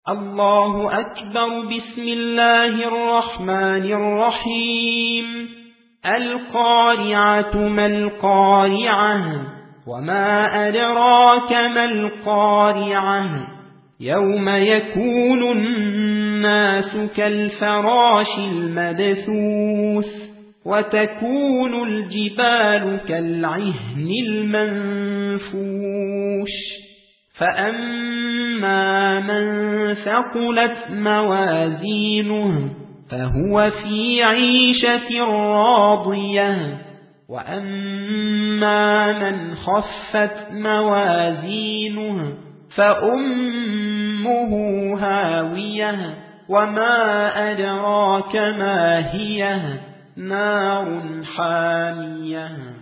الله أكبر. بسم الله الرحمن الرحيم. القارعة ما القارعة وما أدراك ما القارعة يوم يكون الناس كالفراش المبثوث وتكون الجبال كالعهن المنفوش فأما من ثقلت موازينه فهو في عيشة راضية وأما من خفت موازينه فأمه هاوية وما أدراك ما هي نار حامية.